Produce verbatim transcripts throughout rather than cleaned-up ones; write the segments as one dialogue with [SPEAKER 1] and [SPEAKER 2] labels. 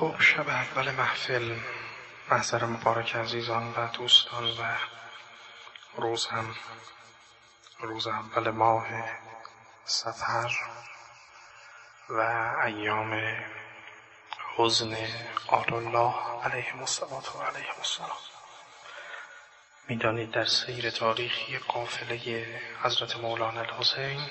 [SPEAKER 1] خب شب اول محفل، محضر مبارک عزیزان و دوستان و روز هم روز اول ماه صفر و ایام حزن آل الله علیهم الصلاة و علیهم السلام. میدانید در سیر تاریخی قافله حضرت مولانا الحسین،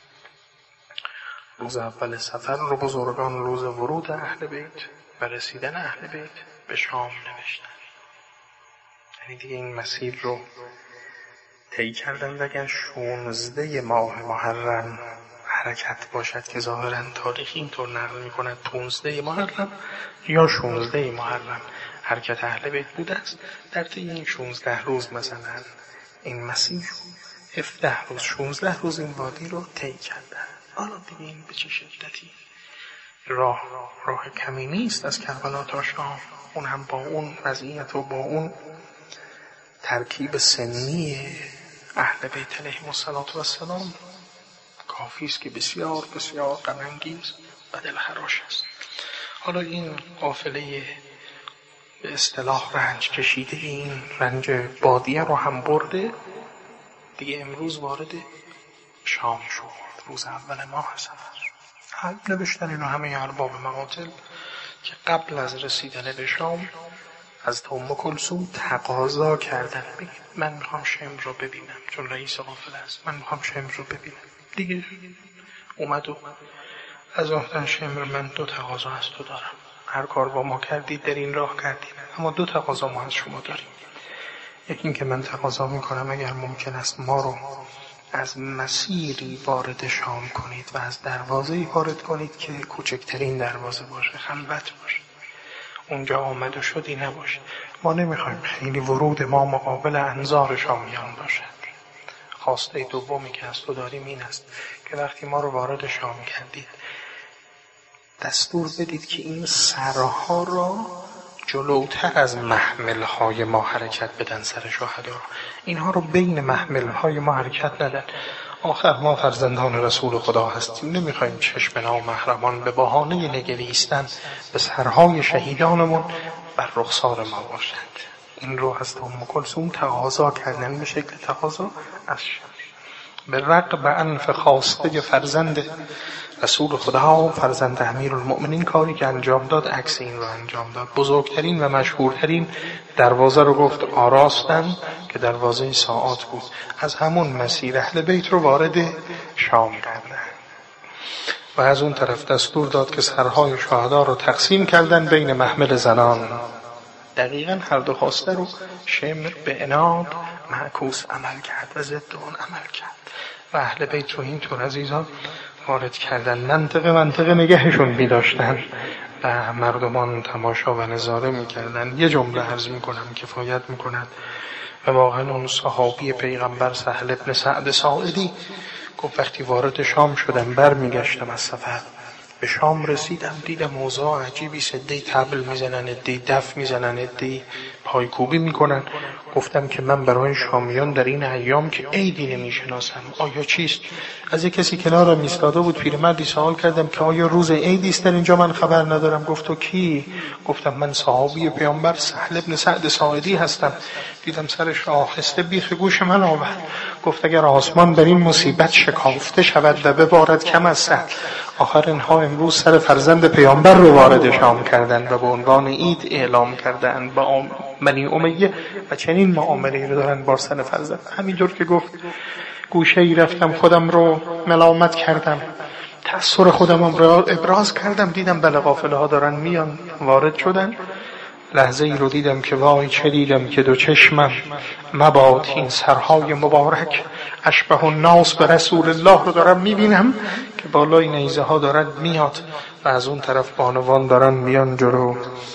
[SPEAKER 1] روز اول صفر رو بزرگان روز ورود اهل بیت و رسیدن اهل بیت به شام نوشتن. یعنی دیگه این مسیر رو طی کردن و اگر شونزده ماه محرم حرکت باشد که ظاهرا تاریخ اینطور نقل میکند پونزده محرم یا شونزده محرم حرکت اهل بیت بوده است، در طی این شونزده روز مثلا این مسیر رو هفده روز شونزده روز این وادی رو طی کردن. حالا دیگه این به چه شدتی راه راه کمی نیست از کربلا تا شام، اون هم با اون وضعیت و با اون ترکیب سنی اهل بیت علیهم السلام کافی است که بسیار بسیار غم انگیز و دلخراش است. حالا این قافله به اصطلاح رنج کشیده این رنج بادیه رو هم برده، دیگه امروز وارد شام شد، روز اول ماه صفر. هم نوشتن اینو همه ارباب مقاتل که قبل از رسیدن به شام از ام کلثوم تقاضا کردن، بگید من میخوام شمر رو ببینم، چون رئیس قافله است، من میخوام شمر رو ببینم. دیگه اومد و از آهدن شمر من دو تقاضا از تو دارم، هر کار با ما کردید در این راه کردید، اما دو تقاضا ما از شما داریم. یکی این که من تقاضا میکنم اگر ممکن است ما رو از مسیری وارد شام کنید و از دروازه‌ای وارد کنید که کوچکترین دروازه باشه، خلوت باشه، اونجا آمد و شدی نباشه. ما نمیخوایم خیلی ورود ما مقابل انظار شامیان باشد. خواسته دومی که از تو داریم این است که وقتی ما رو وارد شام کردید دستور بدید که این سرها را جلوتر از محمل‌های ما حرکت بدن، سر شهدا را اینها رو بین محمل‌های ما حرکت ندن. آخر ما فرزندان رسول خدا هستیم، نمیخوایم چشم نامحرمان به بهانه نگریستن به سرهای شهیدانمون بر رخسار ما باشد. این رو از ام کلثوم تقاضا کردن به شکل تقاضا از شب. به رغم انف خواسته فرزند رسول خدا، فرزند امیرالمؤمنین، کاری که انجام داد عکس این رو انجام داد. بزرگترین و مشهورترین دروازه رو گفت آراستن که دروازه ساعات بود. از همون مسیر اهل بیت رو وارد شام کردن و از اون طرف دستور داد که سرهای شهدا رو تقسیم کردن بین محمل زنان. دقیقاً هر دو خواسته رو شمر به عناد معکوس عمل کرد و ضد اون عمل کرد و اهل بیت رو اینطور عزیزان وارد کردن. منطقه منطقه نگهشون می داشتن و مردمان تماشا و نظاره می کردن. یه جمله عرض می کنم کفایت می کند و واقعا اون صحابی پیغمبر سهل ابن سعد ساعدی گفت وقتی وارد شام شدم بر می گشتم از سفر، به شام رسیدم دیدم اوضاع عجیبی، عده‌ای طبل میزنن، عده‌ای دف میزنن، عده‌ای پایکوبی میکنن. گفتم که من برای شامیان در این ایام که عیدی نمیشناسم آیا چیست؟ از یک کسی کنارم ایستاده بود، پیرمردی سوال کردم که آیا روز عیدی است در اینجا؟ من خبر ندارم. گفت تو کی؟ گفتم من صحابی پیامبر سهل ابن سعد ساعدی هستم. دیدم سرش آهسته بیخ گوش من آورد. گفت اگر آسمان بر این مصیبت شکافته شود و ببارد کم از سهل. آخر اینها امروز سر فرزند پیامبر رو وارد شام کردن و به عنوان عید اعلام کردن با بنی امیه و چنین معامله‌ای رو دارن با سر فرزند. همینطور که گفت گوشه‌ای رفتم خودم رو ملامت کردم، تأثیر خودم رو ابراز کردم، دیدم بله قافله ها دارن میان وارد شدن. لحظه ای رو دیدم که وای چه دیدم که دو چشمم مباد این سرهای مبارک اشبه الناس به رسول الله رو دارم میبینم که بالای نیزه ها دارن میاد و از اون طرف بانوان دارن میان جلو.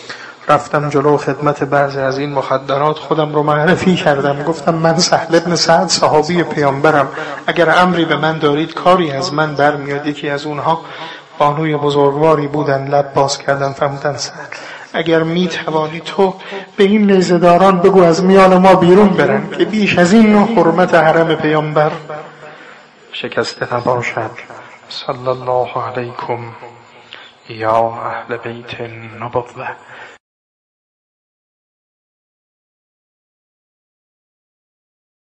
[SPEAKER 1] رفتم جلو خدمت بعضی از این مخدرات خودم رو معرفی کردم، گفتم من سهل ابن سعد صحابی پیامبرم، اگر امری به من دارید کاری از من برمیاد. یکی از اونها بانوی بزرگواری بودن، لب باز کردن فرمودن سهل اگر می توانی تو به این نیزه‌داران بگو از میان ما بیرون برن که بیش از این نوع حرمت حرم پیامبر شکسته نباشد. صلی الله علیکم یا اهل بیت النبوة